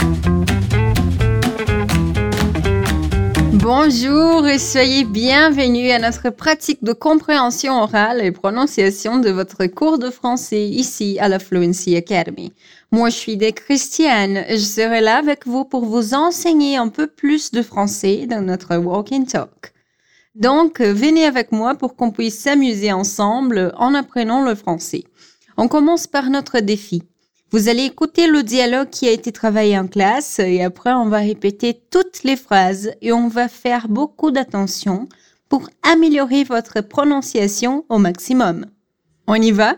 Bonjour et soyez bienvenus à notre pratique de compréhension orale et prononciation de votre cours de français ici à la Fluency Academy. Moi, je suis Christiane. Je serai là avec vous pour vous enseigner un peu plus de français dans notre Walk and Talk. Donc, venez avec moi pour qu'on puisse s'amuser ensemble en apprenant le français. On commence par notre défi. Vous allez écouter le dialogue qui a été travaillé en classe et après on va répéter toutes les phrases et on va faire beaucoup d'attention pour améliorer votre prononciation au maximum. On y va?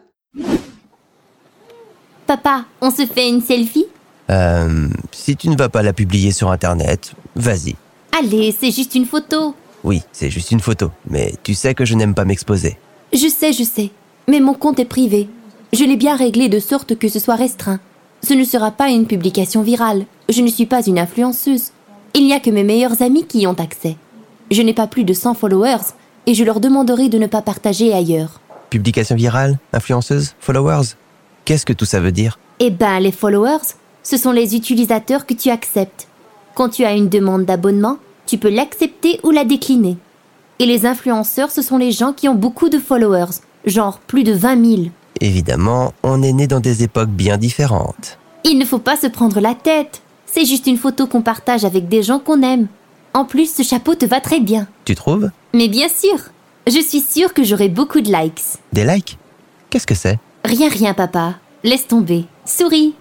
Papa, on se fait une selfie? Si tu ne vas pas la publier sur Internet, vas-y. Allez, c'est juste une photo. Oui, c'est juste une photo, mais tu sais que je n'aime pas m'exposer. Je sais, mais mon compte est privé. Je l'ai bien réglé de sorte que ce soit restreint. Ce ne sera pas une publication virale. Je ne suis pas une influenceuse. Il n'y a que mes meilleurs amis qui y ont accès. Je n'ai pas plus de 100 followers et je leur demanderai de ne pas partager ailleurs. Publication virale, influenceuse, followers? Qu'est-ce que tout ça veut dire? Eh ben, les followers, ce sont les utilisateurs que tu acceptes. Quand tu as une demande d'abonnement, tu peux l'accepter ou la décliner. Et les influenceurs, ce sont les gens qui ont beaucoup de followers, genre plus de 20 000. Évidemment, on est né dans des époques bien différentes. Il ne faut pas se prendre la tête. C'est juste une photo qu'on partage avec des gens qu'on aime. En plus, ce chapeau te va très bien. Tu trouves? Mais bien sûr. Je suis sûre que j'aurai beaucoup de likes. Des likes? Qu'est-ce que c'est? Rien, papa. Laisse tomber. Souris.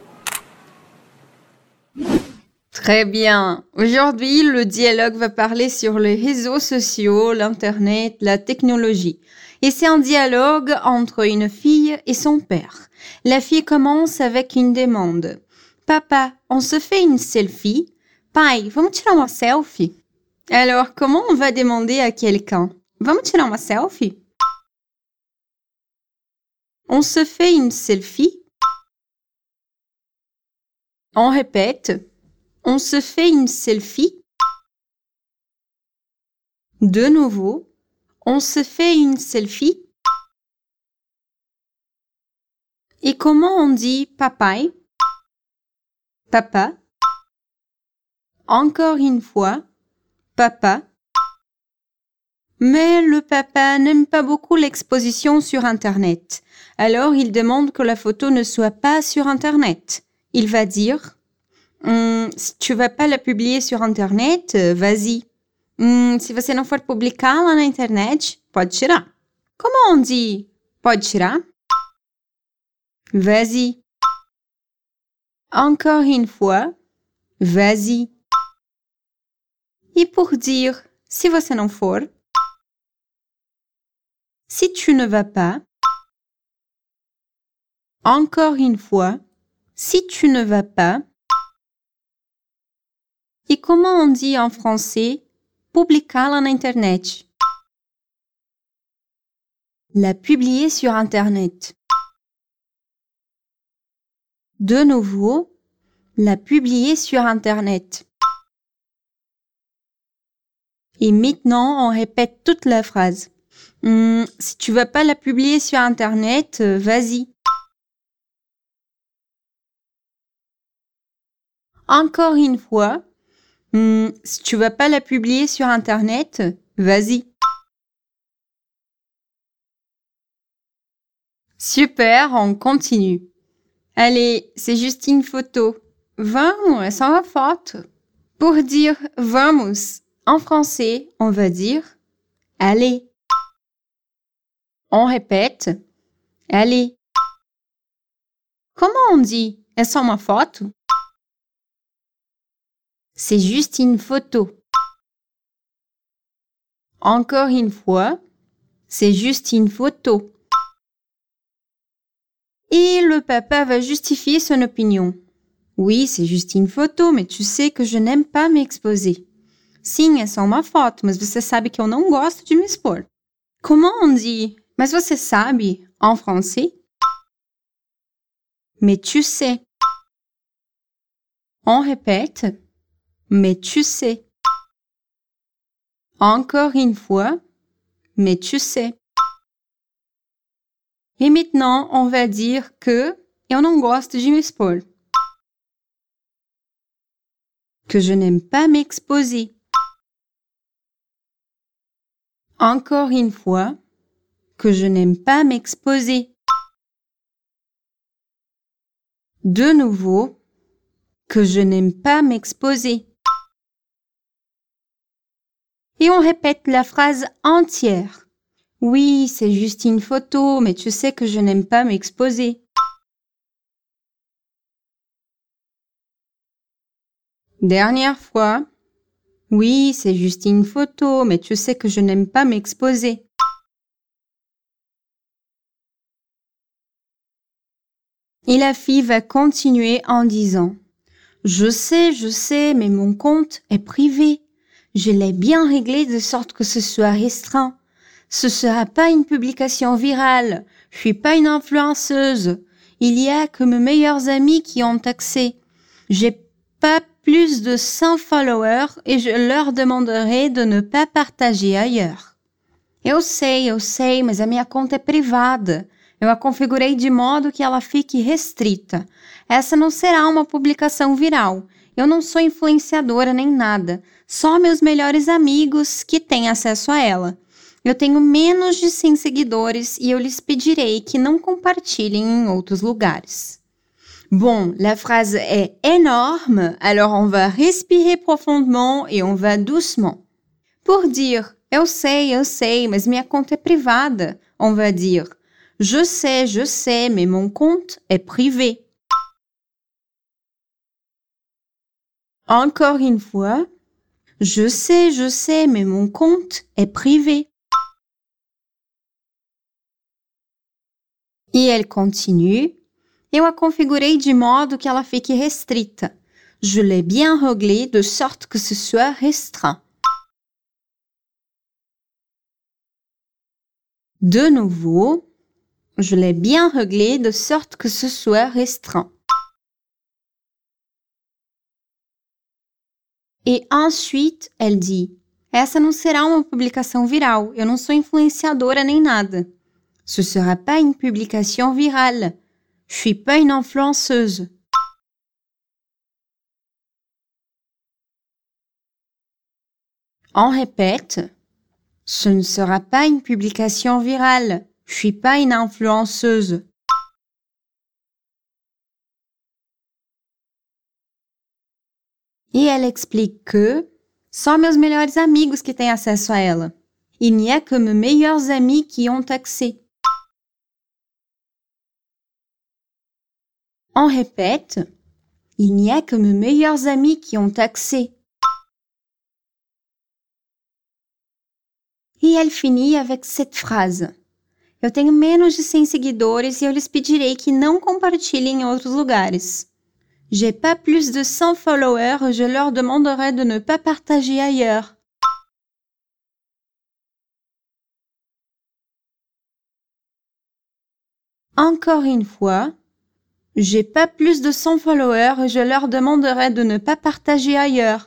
Très bien. Aujourd'hui, le dialogue va parler sur les réseaux sociaux, l'Internet, la technologie. Et c'est un dialogue entre une fille et son père. La fille commence avec une demande. Papa, on se fait une selfie? Pai, vamos tirar uma selfie? Alors, comment on va demander à quelqu'un? Vamos tirar uma selfie? On se fait une selfie? On répète. On se fait une selfie? De nouveau. On se fait une selfie? Et comment on dit papaye? Papa. Encore une fois. Papa. Mais le papa n'aime pas beaucoup l'exposition sur Internet. Alors il demande que la photo ne soit pas sur Internet. Il va dire si tu vas pas la publier sur Internet, vas-y. Se você não for publicar lá na internet, pode tirar. Comment on dit pode tirar? Vas-y. Encore une fois, vas-y. Et pour dire si você não for, si tu ne vas pas, encore une fois, si tu ne vas pas. Et comment on dit en français publicar lá na internet? La publier sur Internet. De nouveau, la publier sur Internet. Et maintenant, on répète toute la phrase. Si tu vas pas la publier sur Internet, vas-y. Encore une fois. Si tu vas pas la publier sur Internet, vas-y. Super, on continue. Allez, c'est juste une photo. Vamos, é só uma foto. Pour dire vamos, en français, on va dire allez. On répète allez. Comment on dit é só uma foto? C'est juste une photo. Encore une fois, c'est juste une photo. Et le papa va justifier son opinion. Oui, c'est juste une photo, mais tu sais que je n'aime pas m'exposer. Sim, é só uma foto, mas você sabe que eu não gosto de me expor. Comment on dit mas você sabe en français? Mais tu sais. On répète. Mais tu sais. Encore une fois, mais tu sais. Et maintenant, on va dire que eu não gosto de me expor. que je n'aime pas m'exposer. Encore une fois, que je n'aime pas m'exposer. De nouveau, que je n'aime pas m'exposer. Et on répète la phrase entière. Oui, c'est juste une photo, mais tu sais que je n'aime pas m'exposer. Dernière fois. Oui, c'est juste une photo, mais tu sais que je n'aime pas m'exposer. Et la fille va continuer en disant « je sais, mais mon compte est privé. Je l'ai bien réglé de sorte que ce soit restreint. Ce sera pas une publication virale. Je suis pas une influenceuse. Il y a que mes meilleurs amis qui ont accès. J'ai pas plus de 100 followers et je leur demanderai de ne pas partager ailleurs. Eu sei, mas a minha conta é privada. Eu a configurei de modo que ela fique restrita. Essa não será uma publicação viral. Eu não sou influenciadora nem nada. Só meus melhores amigos que têm acesso a ela. Eu tenho menos de 100 seguidores e eu lhes pedirei que não compartilhem em outros lugares. Bon, la phrase est énorme, alors on va respirer profondément et on va doucement. Pour dire eu sei, mas minha conta é privada, on va dire je sais, mais mon compte est privé. Encore une fois, je sais, mais mon compte est privé. E elle continue. Eu a configurei de modo que ela fique restrita. Je l'ai bien réglé de sorte que ce soit restreint. De nouveau, je l'ai bien réglé de sorte que ce soit restreint. E ensuite, elle dit essa não será uma publicação viral. Eu não sou influenciadora nem nada. Ce sera pas une publication virale. Je suis pas une influenceuse. On répète. Ce ne sera pas une publication virale. Je suis pas une influenceuse. E elle explique que só meus melhores amigos que têm acesso a ela. Il n'y a que mes meilleurs amis qui ont accès. On répète. Il n'y a que mes meilleurs amis qui ont accès. E elle finit avec cette phrase. Eu tenho menos de 100 seguidores e eu lhes pedirei que não compartilhem em outros lugares. J'ai pas plus de 100 followers, je leur demanderai de ne pas partager ailleurs. Encore une fois. J'ai pas plus de 100 followers, je leur demanderai de ne pas partager ailleurs.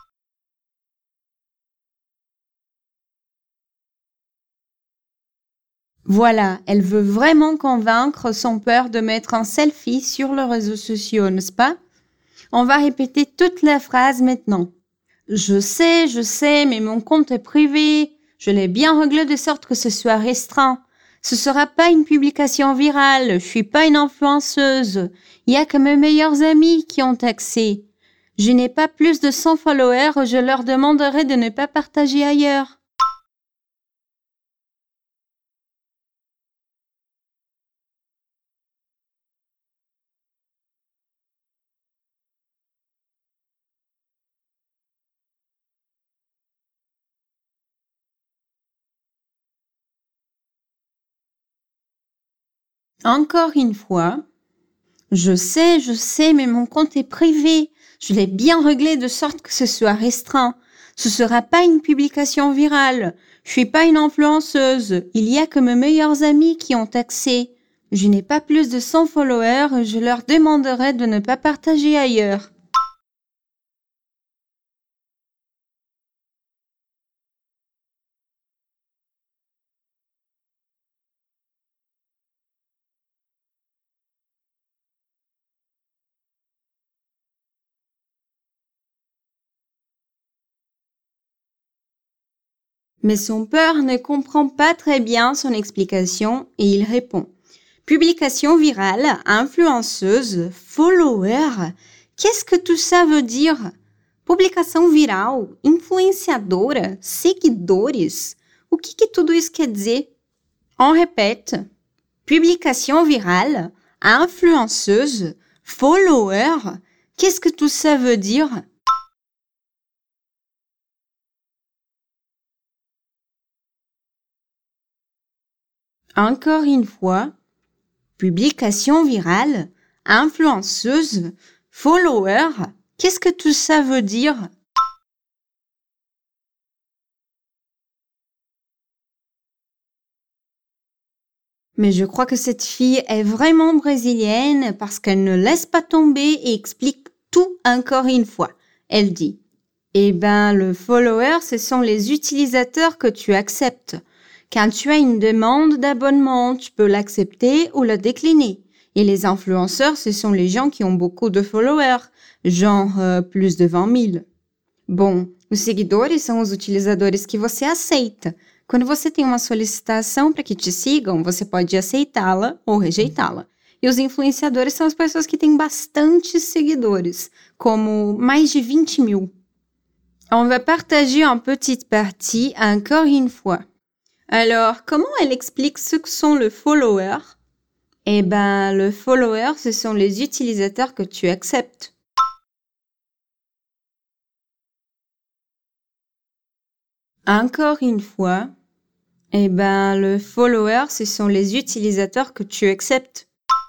Voilà, elle veut vraiment convaincre son père de mettre un selfie sur les réseaux sociaux, n'est-ce pas? On va répéter toute la phrase maintenant. Je sais, mais mon compte est privé. Je l'ai bien réglé de sorte que ce soit restreint. Ce sera pas une publication virale. Je suis pas une influenceuse. Il y a que mes meilleurs amis qui ont accès. Je n'ai pas plus de 100 followers. Je leur demanderai de ne pas partager ailleurs. Encore une fois. Je sais, mais mon compte est privé. Je l'ai bien réglé de sorte que ce soit restreint. Ce sera pas une publication virale. Je suis pas une influenceuse. Il y a que mes meilleurs amis qui ont accès. Je n'ai pas plus de 100 followers. Je leur demanderai de ne pas partager ailleurs. Mais son père ne comprend pas très bien son explication et il répond. Publication virale, influenceuse, follower. Qu'est-ce que tout ça veut dire? Publicação viral, influenciadora, seguidores. O que tudo isso quer dizer? On répète. Publication virale, influenceuse, follower. Qu'est-ce que tout ça veut dire? Encore une fois. Publication virale, influenceuse, follower. Qu'est-ce que tout ça veut dire? Mais je crois que cette fille est vraiment brésilienne parce qu'elle ne laisse pas tomber et explique tout encore une fois. Elle dit, le follower, ce sont les utilisateurs que tu acceptes. Quand tu as une demande d'abonnement, tu peux l'accepter ou la décliner. Et les influenceurs, ce sont les gens qui ont beaucoup de followers, genre plus de 20 000. Bom, os seguidores são os utilizadores que você aceita. Quando você tem uma solicitação para que te sigam, você pode aceitá-la ou rejeitá-la. E os influenciadores são as pessoas que têm bastantes seguidores, como mais de 20 000. On va partager en petite partie encore une fois. Alors, comment elle explique ce que sont le follower? Le follower, ce sont les utilisateurs que tu acceptes. Encore une fois. Le follower, ce sont les utilisateurs que tu acceptes.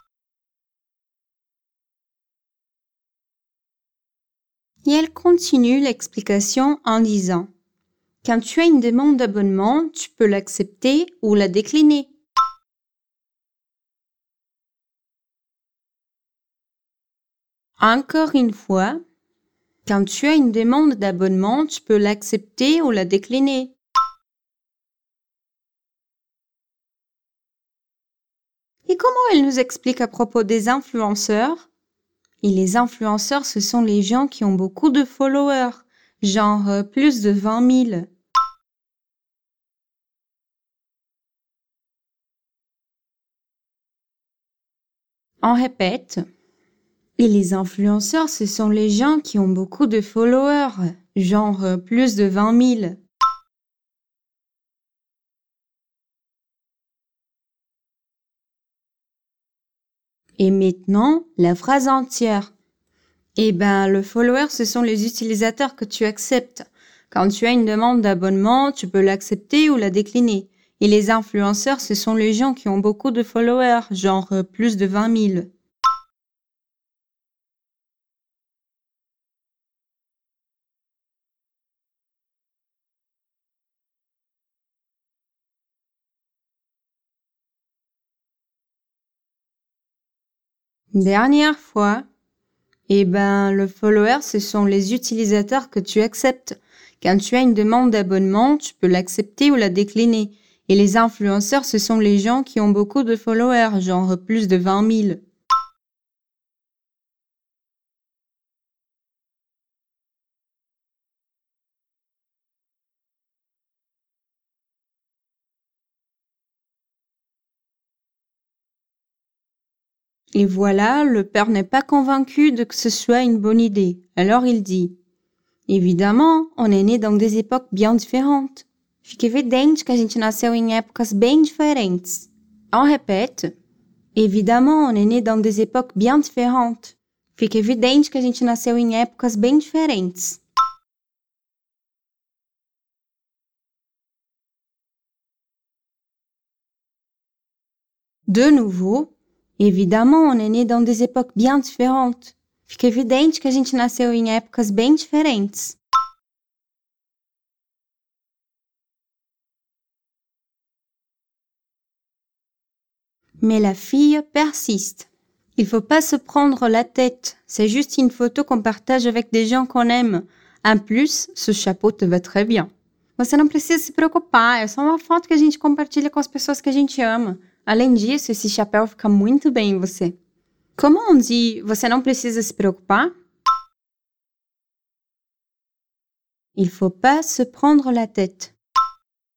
Et elle continue l'explication en disant « Quand tu as une demande d'abonnement, tu peux l'accepter ou la décliner. » Encore une fois, quand tu as une demande d'abonnement, tu peux l'accepter ou la décliner. Et comment elle nous explique à propos des influenceurs? Et les influenceurs, ce sont les gens qui ont beaucoup de followers, genre plus de 20 000. On répète. Et les influenceurs, ce sont les gens qui ont beaucoup de followers, genre plus de 20 000. Et maintenant, la phrase entière. Le follower, ce sont les utilisateurs que tu acceptes. Quand tu as une demande d'abonnement, tu peux l'accepter ou la décliner. Et les influenceurs, ce sont les gens qui ont beaucoup de followers, genre plus de 20 000. Dernière fois. Le follower, ce sont les utilisateurs que tu acceptes. Quand tu as une demande d'abonnement, tu peux l'accepter ou la décliner. Et les influenceurs, ce sont les gens qui ont beaucoup de followers, genre plus de 20 000. Et voilà, le père n'est pas convaincu de que ce soit une bonne idée. Alors il dit, évidemment, on est né dans des époques bien différentes. Fica evidente que a gente nasceu em épocas bem diferentes. On répète. Évidemment, on est né dans des époques bien différentes. Fica evidente que a gente nasceu em épocas bem diferentes. De nouveau. Évidemment, on est né dans des époques bien différentes. Fica evidente que a gente nasceu em épocas bem diferentes. Mais la fille persiste. Il faut pas se prendre la tête. C'est juste une photo qu'on partage avec des gens qu'on aime. En plus, ce chapeau te va très bien. Você não precisa se preocupar. É só uma foto que a gente compartilha com as pessoas que a gente ama. Além disso, esse chapéu fica muito bem em você. Como on dit « você não precisa se preocupar » ? Il faut pas se prendre la tête.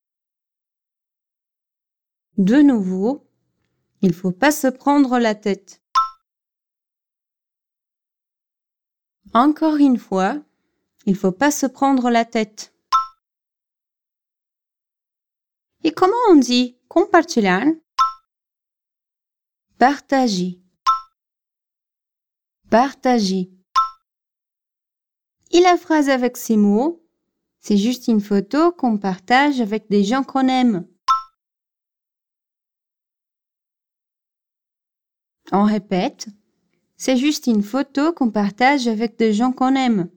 De nouveau, il faut pas se prendre la tête. Encore une fois, il faut pas se prendre la tête. Et comment on dit compartilhar? Partager. Partager. Et la phrase avec ces mots, c'est juste une photo qu'on partage avec des gens qu'on aime. On répète, c'est juste une photo qu'on partage avec des gens qu'on aime.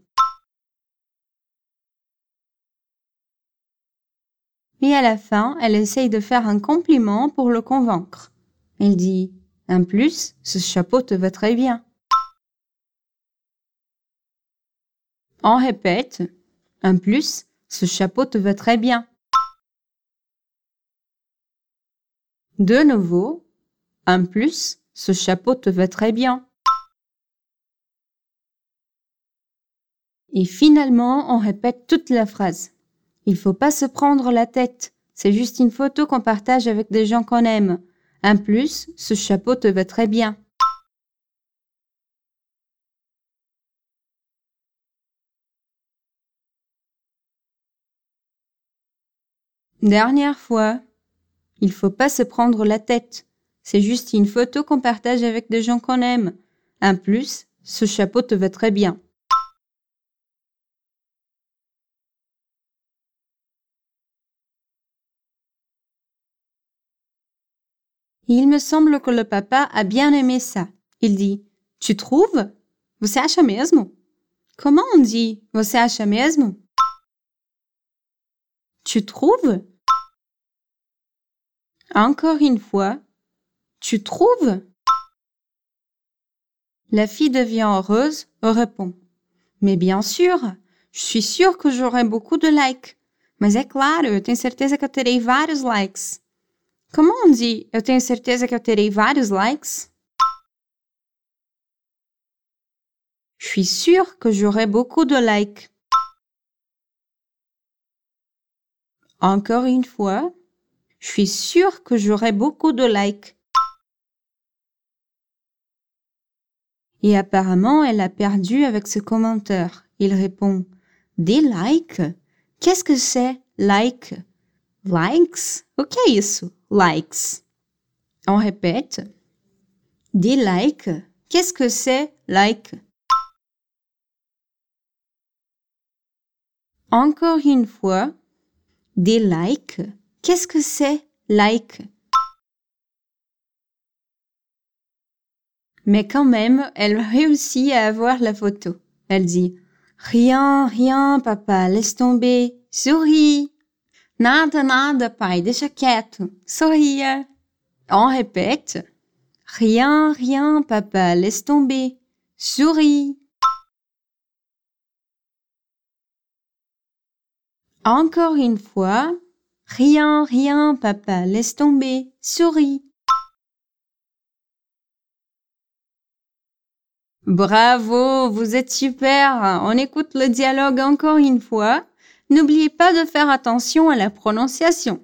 Et à la fin, elle essaye de faire un compliment pour le convaincre. Elle dit, en plus, ce chapeau te va très bien. On répète, en plus, ce chapeau te va très bien. De nouveau, en plus, ce chapeau te va très bien. Et finalement, on répète toute la phrase. Il faut pas se prendre la tête. C'est juste une photo qu'on partage avec des gens qu'on aime. En plus, ce chapeau te va très bien. Dernière fois. Il faut pas se prendre la tête. C'est juste une photo qu'on partage avec des gens qu'on aime. En plus, ce chapeau te va très bien. Il me semble que le papa a bien aimé ça. Il dit, tu trouves? Você acha mesmo? Comment on dit você acha mesmo? Tu trouves? Encore une fois, tu trouves? La fille devient heureuse et répond, mais bien sûr, je suis sûre que j'aurai beaucoup de likes. Mas é claro, eu tenho certeza que eu terei vários likes. Comment on dit eu tenho certeza que eu terei vários likes? Je suis sûre que j'aurai beaucoup de likes. Encore une fois, je suis sûre que j'aurai beaucoup de likes. Et apparemment, elle a perdu avec ce commentaire. Il répond, des likes? Qu'est-ce que c'est, like? Likes? O que é isso? Likes. On répète. Des likes? Qu'est-ce que c'est, like? Encore une fois. Des likes? Qu'est-ce que c'est, like? Mais quand même, elle réussit à avoir la photo. Elle dit, rien, rien, papa, laisse tomber, souris. Nada, nada, pai, deixa quieto, sorria. On répète, rien, rien, papa, laisse tomber, souris. Encore une fois, rien, rien, papa, laisse tomber, souris. Bravo, vous êtes super. On écoute le dialogue encore une fois. N'oubliez pas de faire attention à la prononciation.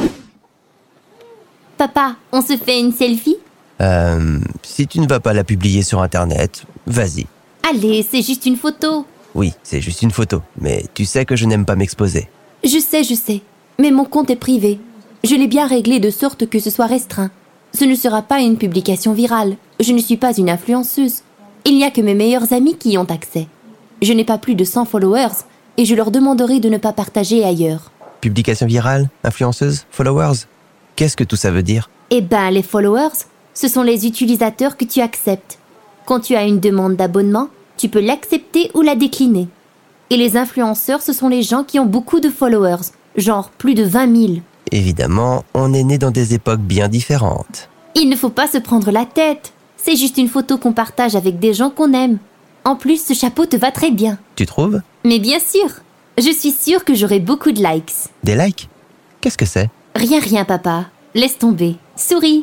Papa, on se fait une selfie? Si tu ne vas pas la publier sur Internet, vas-y. Allez, c'est juste une photo. Oui, c'est juste une photo, mais tu sais que je n'aime pas m'exposer. Je sais, mais mon compte est privé. Je l'ai bien réglé de sorte que ce soit restreint. Ce ne sera pas une publication virale. Je ne suis pas une influenceuse. Il n'y a que mes meilleurs amis qui y ont accès. Je n'ai pas plus de 100 followers et je leur demanderai de ne pas partager ailleurs. Publication virale, influenceuse, followers? Qu'est-ce que tout ça veut dire? Eh ben, les followers, ce sont les utilisateurs que tu acceptes. Quand tu as une demande d'abonnement, tu peux l'accepter ou la décliner. Et les influenceurs, ce sont les gens qui ont beaucoup de followers, genre plus de 20 000. Évidemment, on est né dans des époques bien différentes. Il ne faut pas se prendre la tête. C'est juste une photo qu'on partage avec des gens qu'on aime. En plus, ce chapeau te va très bien. Tu trouves? Mais bien sûr. Je suis sûre que j'aurai beaucoup de likes. Des likes? Qu'est-ce que c'est? Rien, papa. Laisse tomber. Souris.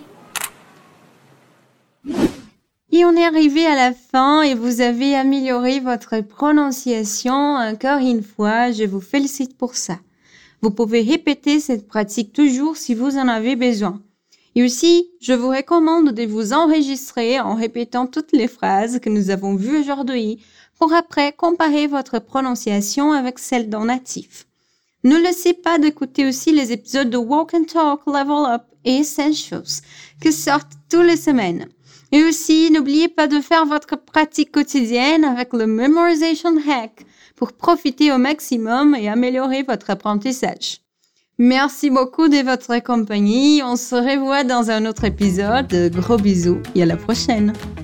Et on est arrivé à la fin et vous avez amélioré votre prononciation encore une fois. Je vous félicite pour ça. Vous pouvez répéter cette pratique toujours si vous en avez besoin. Et aussi, je vous recommande de vous enregistrer en répétant toutes les phrases que nous avons vues aujourd'hui pour après comparer votre prononciation avec celle d'un natif. Ne laissez pas d'écouter aussi les épisodes de Walk and Talk, Level Up et Essentials qui sortent toutes les semaines. Et aussi, n'oubliez pas de faire votre pratique quotidienne avec le Memorization Hack pour profiter au maximum et améliorer votre apprentissage. Merci beaucoup de votre compagnie. On se revoit dans un autre épisode. Gros bisous et à la prochaine.